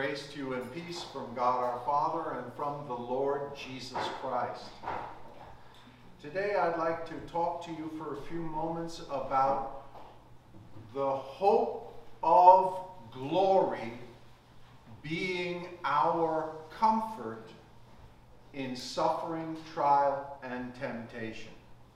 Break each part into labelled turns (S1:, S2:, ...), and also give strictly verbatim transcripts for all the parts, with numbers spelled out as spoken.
S1: Grace to you and peace from God our Father and from the Lord Jesus Christ. Today I'd like to talk to you for a few moments about the hope of glory being our comfort in suffering, trial, and temptation.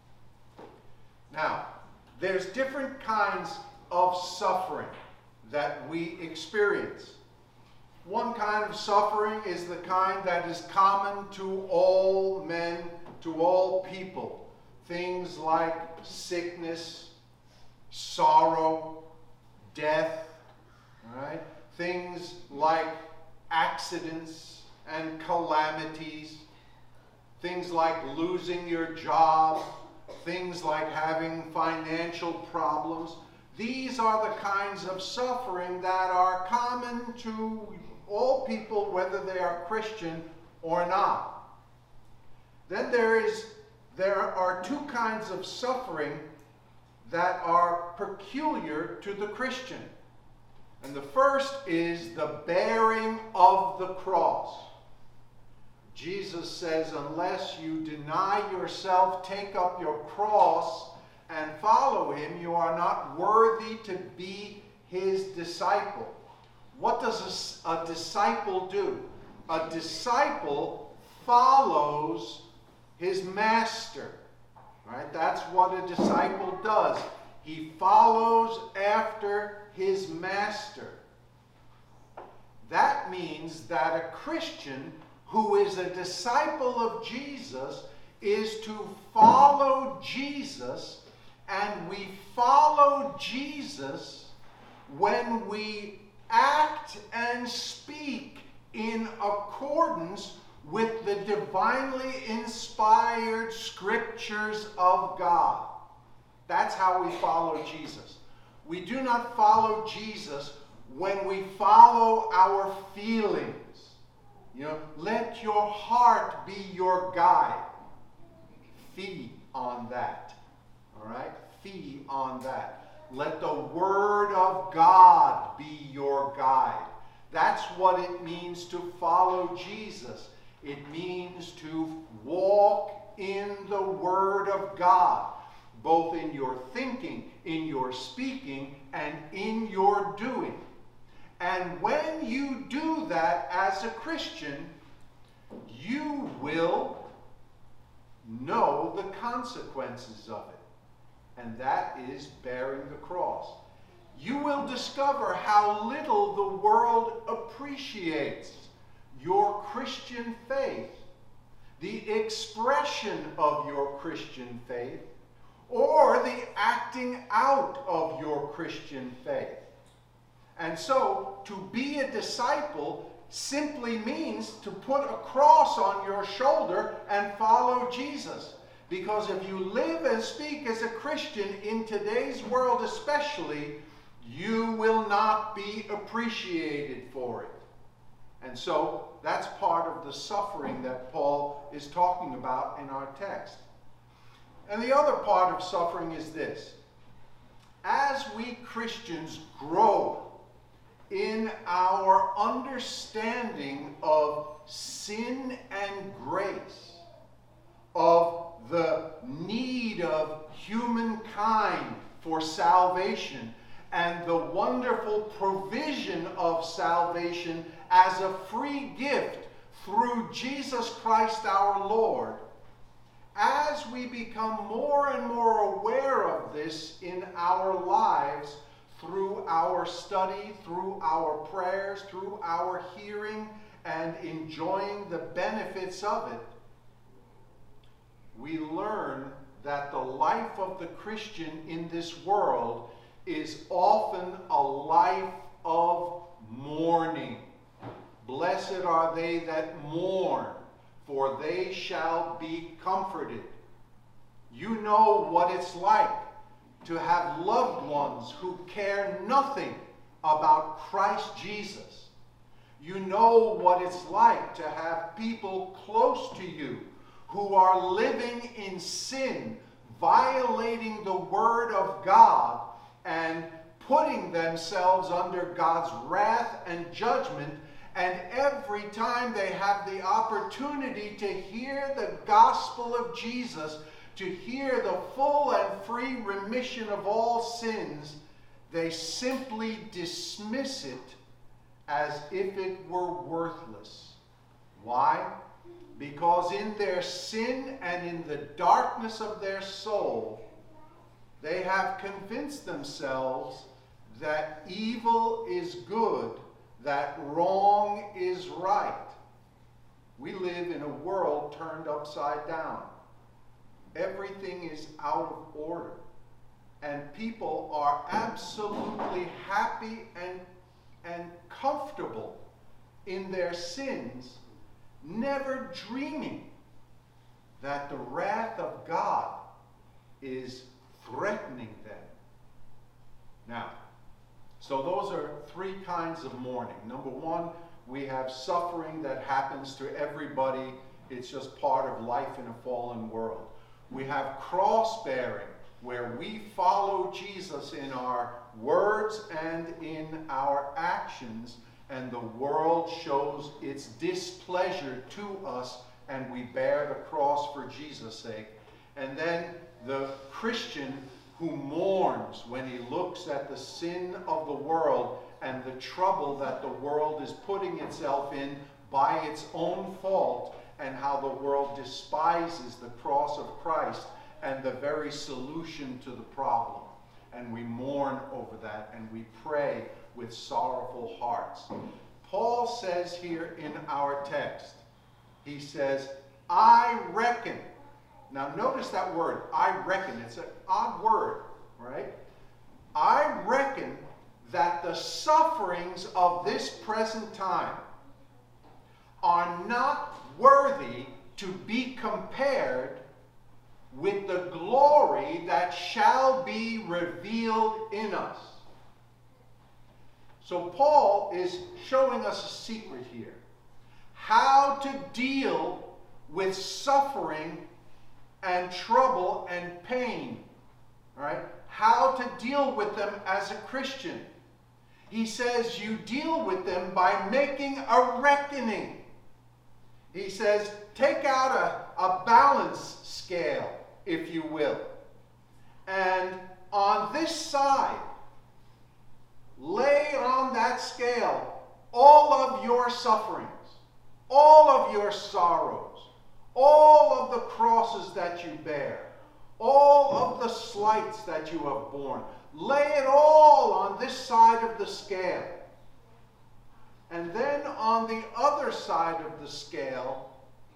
S1: Now, there's different kinds of suffering that we experience. One kind of suffering is the kind that is common to all men, to all people. Things like sickness, sorrow, death, right? Things like accidents and calamities. Things like losing your job. Things like having financial problems. These are the kinds of suffering that are common to all people, whether they are Christian or not. Then there is, there are two kinds of suffering that are peculiar to the Christian. And the first is the bearing of the cross. Jesus says, unless you deny yourself, take up your cross, and follow him, you are not worthy to be his disciple. What does a, a disciple do? A disciple follows his master. Right? That's what a disciple does. He follows after his master. That means that a Christian who is a disciple of Jesus is to follow Jesus, and we follow Jesus when we act and speak in accordance with the divinely inspired scriptures of God. That's how we follow Jesus. We do not follow Jesus when we follow our feelings. You know, let your heart be your guide. Feed on that. All right? Feed on that. Let the Word of God be your guide. That's what it means to follow Jesus. It means to walk in the Word of God, both in your thinking, in your speaking, and in your doing. And when you do that as a Christian, you will know the consequences of it. And that is bearing the cross. You will discover how little the world appreciates your Christian faith, the expression of your Christian faith, or the acting out of your Christian faith. And so, to be a disciple simply means to put a cross on your shoulder and follow Jesus. Because if you live and speak as a Christian in today's world especially, you will not be appreciated for it. And so that's part of the suffering that Paul is talking about in our text. And the other part of suffering is this. As we Christians grow in our understanding of sin and grace, of the need of humankind for salvation, and the wonderful provision of salvation as a free gift through Jesus Christ our Lord, as we become more and more aware of this in our lives through our study, through our prayers, through our hearing, and enjoying the benefits of it, we learn that the life of the Christian in this world is often a life of mourning. Blessed are they that mourn, for they shall be comforted. You know what it's like to have loved ones who care nothing about Christ Jesus. You know what it's like to have people close to you who are living in sin, violating the Word of God, and putting themselves under God's wrath and judgment, And every time they have the opportunity to hear the gospel of Jesus, to hear the full and free remission of all sins, they simply dismiss it as if it were worthless. Why? Because in their sin and in the darkness of their soul, they have convinced themselves that evil is good, that wrong is right. We live in a world turned upside down. Everything is out of order. And people are absolutely happy and, and comfortable in their sins, never dreaming that the wrath of God is threatening them. Now, so those are three kinds of mourning. Number one, we have suffering that happens to everybody. It's just part of life in a fallen world. We have cross-bearing, where we follow Jesus in our words and in our actions, and the world shows its displeasure to us, and we bear the cross for Jesus' sake. And then the Christian who mourns when he looks at the sin of the world and the trouble that the world is putting itself in by its own fault, and how the world despises the cross of Christ and the very solution to the problem. And we mourn over that, and we pray with sorrowful hearts. Paul says here in our text, he says, I reckon. Now notice that word, I reckon. It's an odd word, right? I reckon that the sufferings of this present time are not worthy to be compared with the glory that shall be revealed in us. So Paul is showing us a secret here. How to deal with suffering and trouble and pain. Right? How to deal with them as a Christian. He says you deal with them by making a reckoning. He says, take out a, a balance scale, if you will. And on this side, lay on that scale all of your sufferings, all of your sorrows, all of the crosses that you bear, all of the slights that you have borne. Lay it all on this side of the scale. And then on the other side of the scale,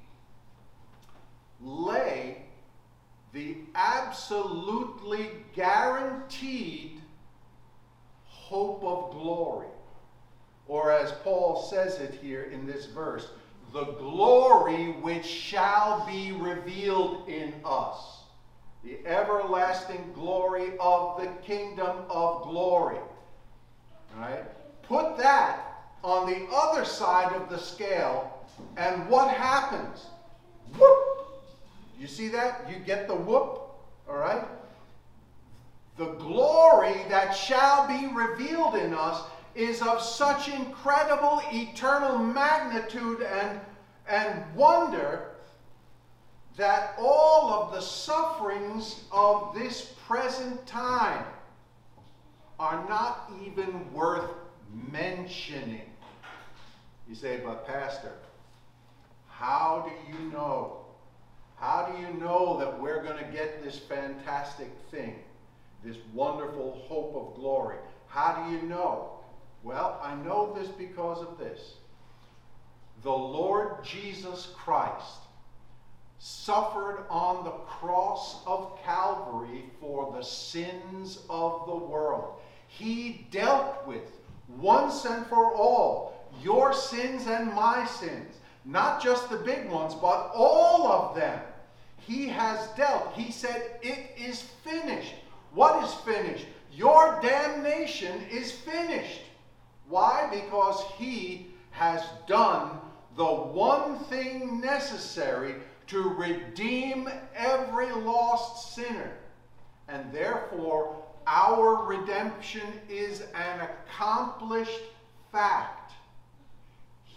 S1: lay the absolutely guaranteed hope of glory. Or as Paul says it here in this verse, the glory which shall be revealed in us. The everlasting glory of the kingdom of glory. All right? Put that on the other side of the scale, and what happens? Whoop! You see that? You get the whoop? All right? The glory that shall be revealed in us is of such incredible eternal magnitude and, and wonder that all of the sufferings of this present time are not even worth mentioning. You say, but Pastor, how do you know? How do you know that we're going to get this fantastic thing, this wonderful hope of glory? How do you know? Well, I know this because of this. The Lord Jesus Christ suffered on the cross of Calvary for the sins of the world. He dealt with once and for all your sins and my sins. Not just the big ones, but all of them. He has dealt. He said, it is finished. What is finished? Your damnation is finished. Why? Because he has done the one thing necessary to redeem every lost sinner. And therefore, our redemption is an accomplished fact.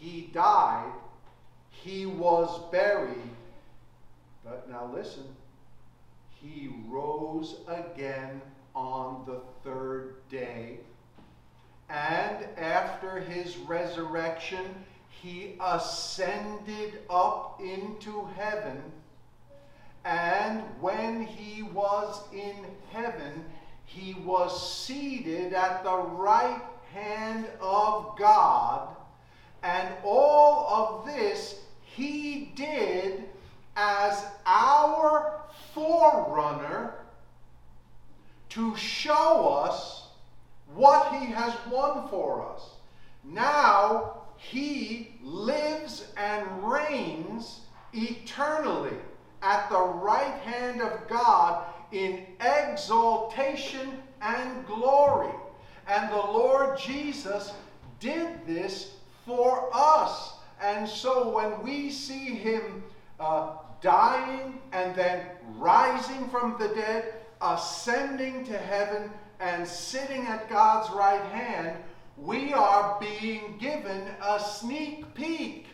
S1: he died, he was buried, but now listen, he rose again on the third day. And after his resurrection, he ascended up into heaven. And when he was in heaven, he was seated at the right hand of God. And all of this he did as our forerunner to show us what he has won for us. Now he lives and reigns eternally at the right hand of God in exaltation and glory. And the Lord Jesus did this for us. And so when we see him uh, dying and then rising from the dead, ascending to heaven, and sitting at God's right hand, we are being given a sneak peek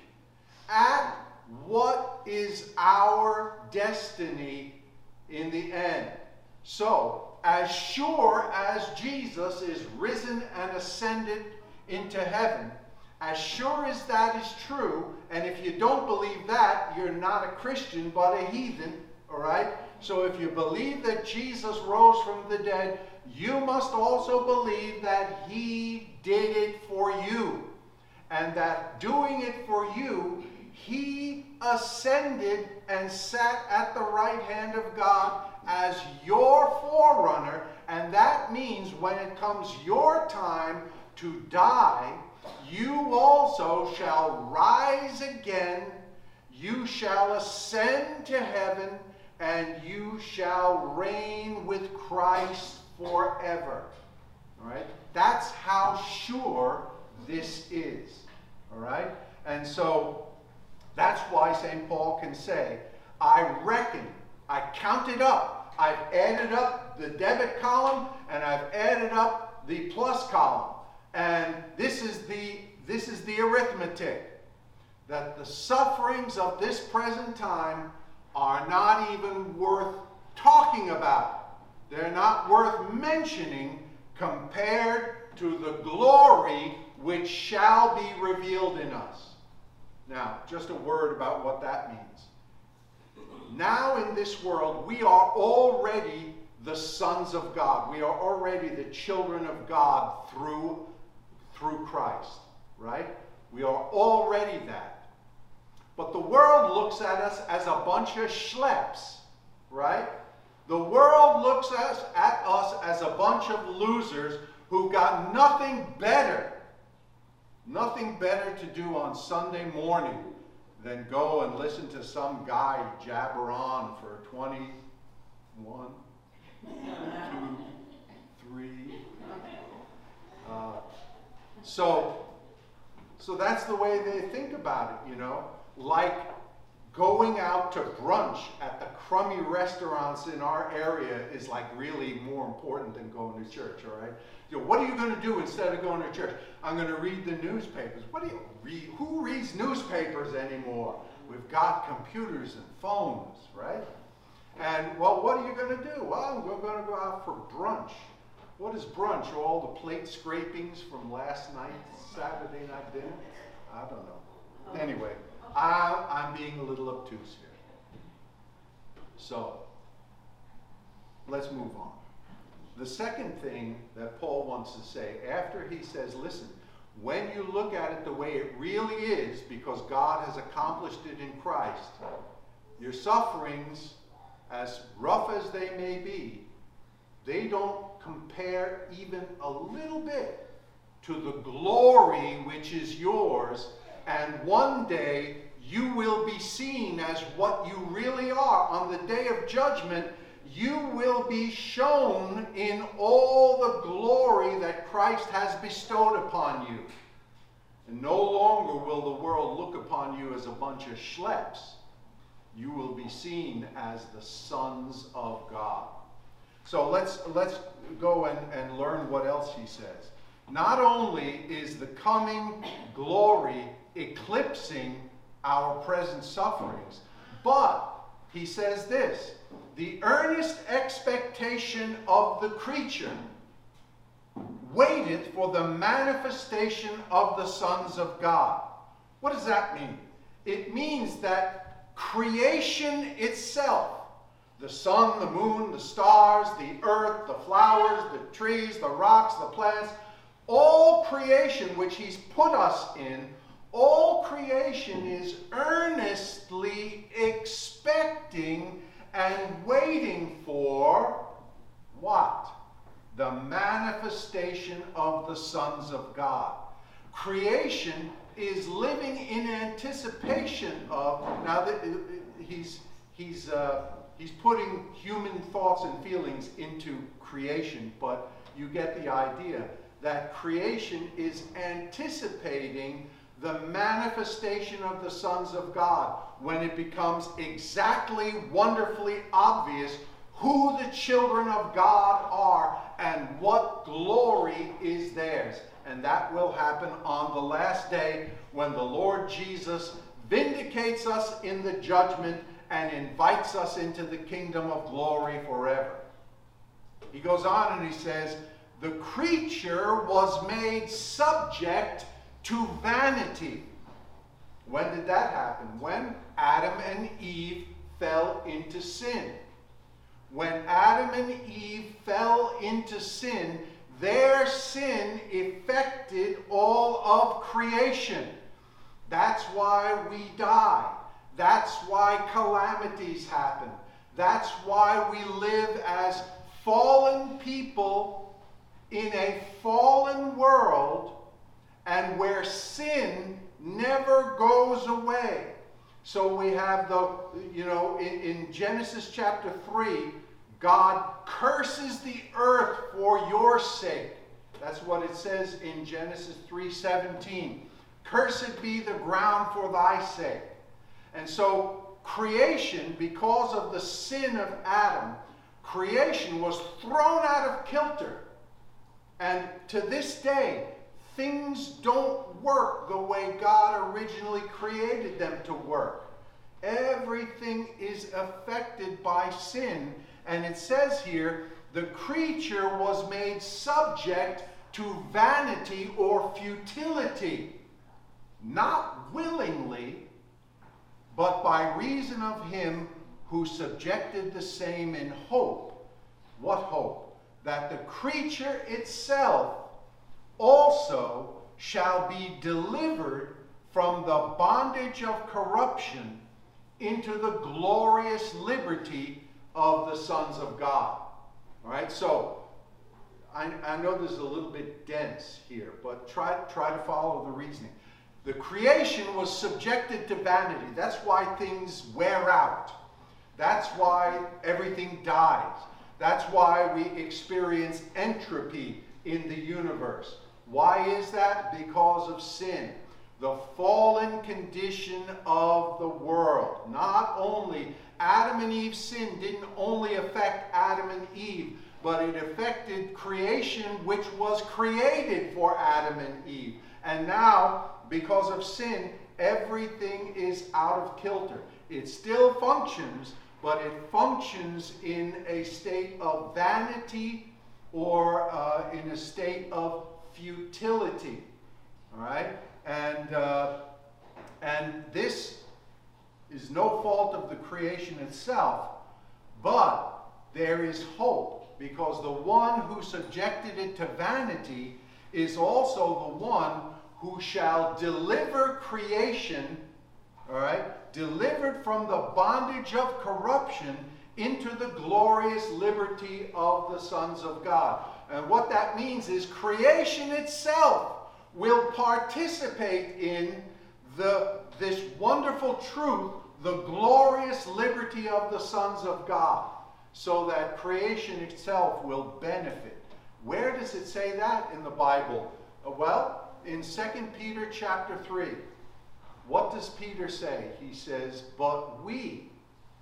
S1: at what is our destiny in the end. So, as sure as Jesus is risen and ascended into heaven, as sure as that is true, and if you don't believe that, you're not a Christian but a heathen, all right? So if you believe that Jesus rose from the dead, you must also believe that he did it for you. And that doing it for you, he ascended and sat at the right hand of God as your forerunner. And that means when it comes your time to die, you also shall rise again, you shall ascend to heaven, and you shall reign with Christ forever. All right? That's how sure this is. All right? And so that's why Saint Paul can say, I reckon, I counted up, I've added up the debit column, and I've added up the plus column. And this is the this is the arithmetic, that the sufferings of this present time are not even worth talking about. They're not worth mentioning compared to the glory which shall be revealed in us. Now, just a word about what that means. Now in this world, we are already the sons of God. We are already the children of God through, through Christ, right? We are already that. But the world looks at us as a bunch of schleps, right? The world looks at us, at us as a bunch of losers who got nothing better, nothing better to do on Sunday morning than go and listen to some guy jabber on for twenty-one, two, three. Uh, so, so that's the way they think about it, you know, like going out to brunch at the crummy restaurants in our area is like really more important than going to church, all right? You know, what are you going to do instead of going to church? I'm going to read the newspapers. What do you read? Who reads newspapers anymore? We've got computers and phones, right? And, well, what are you going to do? Well, we're going to go out for brunch. What is brunch? All the plate scrapings from last night's Saturday night dinner? I don't know. Anyway, I, I'm being a little obtuse here. So, let's move on. The second thing that Paul wants to say, after he says, listen, when you look at it the way it really is, because God has accomplished it in Christ, your sufferings, as rough as they may be, they don't compare even a little bit to the glory which is yours, and one day you will be seen as what you really are. On the day of judgment, you will be shown in all the glory that Christ has bestowed upon you. And no longer will the world look upon you as a bunch of schleps. You will be seen as the sons of God. So let's, let's go and, and learn what else he says. not only is the coming glory eclipsing our present sufferings, but he says this, the earnest expectation of the creature waiteth for the manifestation of the sons of God. What does that mean? It means that creation itself, the sun, the moon, the stars, the earth, the flowers, the trees, the rocks, the plants, all creation which he's put us in, all creation is earnestly expecting and waiting for what? The manifestation of the sons of God. Creation is living in anticipation of, now that he's, he's, uh, he's putting human thoughts and feelings into creation, but you get the idea that creation is anticipating the manifestation of the sons of God when it becomes exactly wonderfully obvious who the children of God are and what glory is theirs. And that will happen on the last day when the Lord Jesus vindicates us in the judgment and invites us into the kingdom of glory forever. He goes on and he says, the creature was made subject to vanity. When did that happen? When Adam and Eve fell into sin. When Adam and Eve fell into sin, their sin affected all of creation. That's why we die. That's why calamities happen. That's why we live as fallen people in a fallen world, and where sin never goes away. So we have the, you know, in, in Genesis chapter three, God curses the earth for your sake. That's what it says in Genesis three seventeen. Cursed be the ground for thy sake. And so creation, because of the sin of Adam, creation was thrown out of kilter. And to this day, things don't work the way God originally created them to work. Everything is affected by sin. And it says here, the creature was made subject to vanity or futility, not willingly, but by reason of him who subjected the same in hope. What hope? That the creature itself also shall be delivered from the bondage of corruption into the glorious liberty of the sons of God. All right, so I, I know this is a little bit dense here, but try, try to follow the reasoning. The creation was subjected to vanity. That's why things wear out. That's why everything dies. That's why we experience entropy in the universe. Why is that? Because of sin. The fallen condition of the world. Not only Adam and Eve's sin didn't only affect Adam and Eve, but it affected creation which was created for Adam and Eve. And now, because of sin, everything is out of kilter. It still functions, but it functions in a state of vanity or uh, in a state of futility. All right? And, uh, and this is no fault of the creation itself, but there is hope, because the one who subjected it to vanity is also the one who shall deliver creation, all right, delivered from the bondage of corruption into the glorious liberty of the sons of God. And what that means is creation itself will participate in the, this wonderful truth, the glorious liberty of the sons of God, so that creation itself will benefit. Where does it say that in the Bible? Uh, well, in Second Peter chapter three. What does Peter say? He says, but we,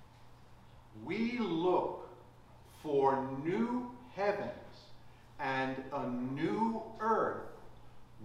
S1: we look for new heavens and a new earth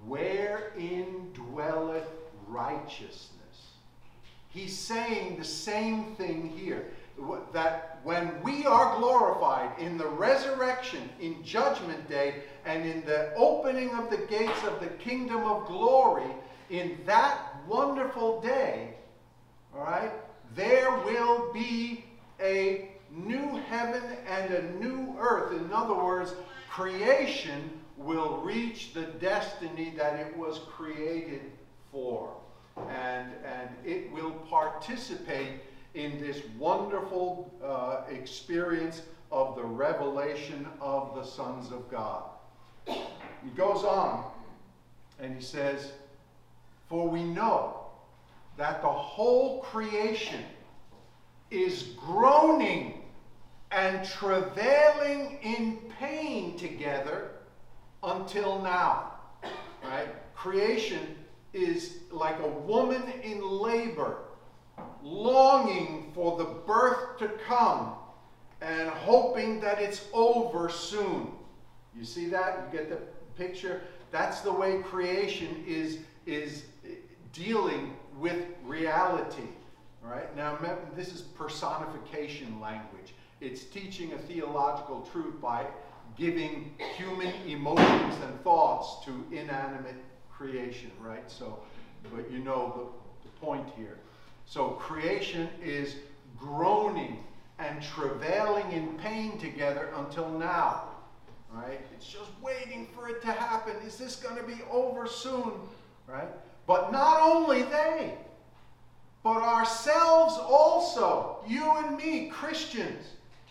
S1: wherein dwelleth righteousness. He's saying the same thing here, that when we are glorified in the resurrection, in Judgment Day, and in the opening of the gates of the kingdom of glory, in that wonderful day, all right, there will be a new heaven and a new earth. In other words, creation will reach the destiny that it was created for. And, and it will participate in this wonderful uh, experience of the revelation of the sons of God. He goes on and he says, for we know that the whole creation is groaning and travailing in pain together until now. Right? Creation is like a woman in labor, longing for the birth to come and hoping that it's over soon. You see that? You get the picture? That's the way creation is, is dealing with reality. All right? Now, this is personification language. It's teaching a theological truth by giving human emotions and thoughts to inanimate creation, right? So, but you know the, the point here. So creation is groaning and travailing in pain together until now, right? It's just waiting for it to happen. Is this going to be over soon, right? But not only they, but ourselves also, you and me, Christians,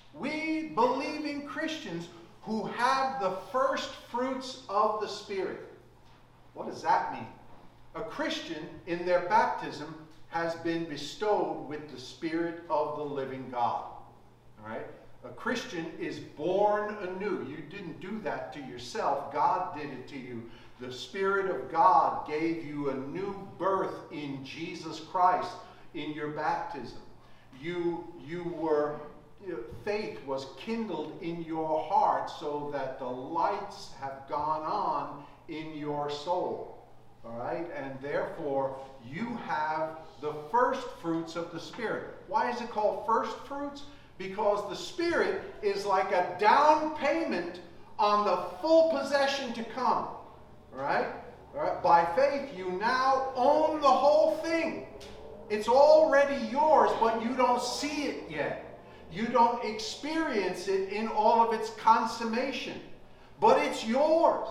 S1: we believing Christians who have the first fruits of the Spirit. What does that mean? A Christian in their baptism has been bestowed with the Spirit of the living God. All right? A Christian is born anew. You didn't do that to yourself. God did it to you. The Spirit of God gave you a new birth in Jesus Christ in your baptism. You, you were, you know, faith was kindled in your heart so that the lights have gone on in your soul, all right? And therefore, you have the first fruits of the Spirit. Why is it called first fruits? Because the Spirit is like a down payment on the full possession to come, all right? All right? By faith, you now own the whole thing. It's already yours, but you don't see it yet. You don't experience it in all of its consummation, but it's yours.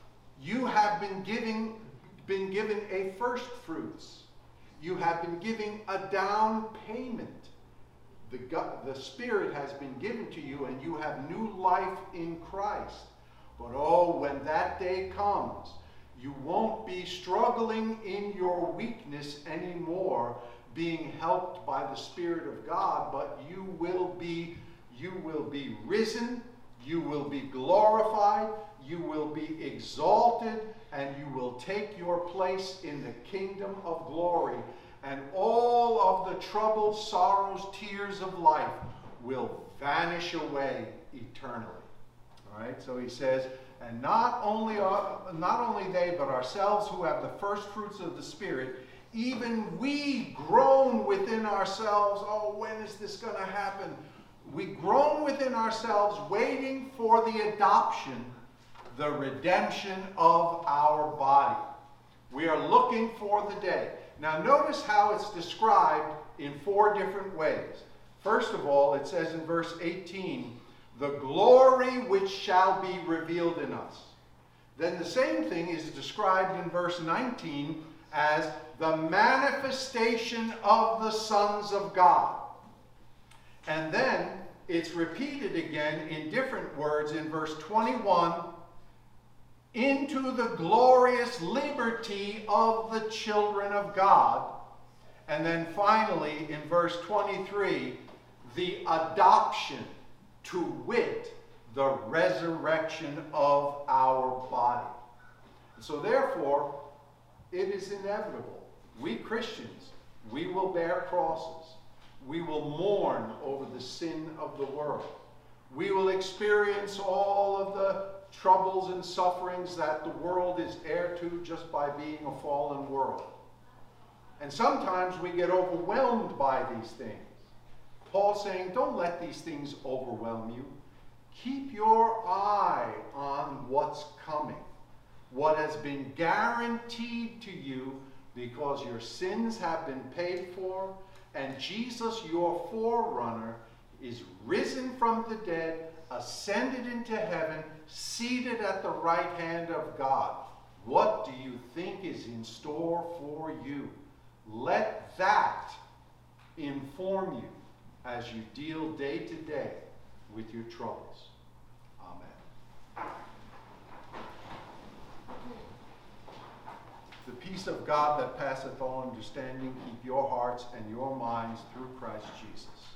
S1: You have been giving, been given a first fruits. You have been giving a down payment. The, God, the Spirit has been given to you, and you have new life in Christ. But oh, when that day comes, you won't be struggling in your weakness anymore, being helped by the Spirit of God, but you will be, you will be risen, you will be glorified, you will be exalted, and you will take your place in the kingdom of glory. And all of the troubles, sorrows, tears of life will vanish away eternally. All right, so he says, and not only, are, not only they, but ourselves who have the first fruits of the Spirit, even we groan within ourselves, oh, when is this going to happen? We groan within ourselves, waiting for the adoption, the redemption of our body. We are looking for the day. Now notice how it's described in four different ways. First of all, it says in verse eighteen, the glory which shall be revealed in us. Then the same thing is described in verse nineteen as the manifestation of the sons of God. And then it's repeated again in different words in verse twenty-one, into the glorious liberty of the children of God. And then finally in verse twenty-three, the adoption, to wit, the resurrection of our body. So therefore, it is inevitable. We Christians, we will bear crosses. We will mourn over the sin of the world. We will experience all of the troubles and sufferings that the world is heir to just by being a fallen world. And sometimes we get overwhelmed by these things. Paul's saying, don't let these things overwhelm you. Keep your eye on what's coming, what has been guaranteed to you because your sins have been paid for, and Jesus, your forerunner, is risen from the dead, ascended into heaven, seated at the right hand of God. What do you think is in store for you? Let that inform you as you deal day to day with your troubles. Amen. The peace of God that passeth all understanding, keep your hearts and your minds through Christ Jesus.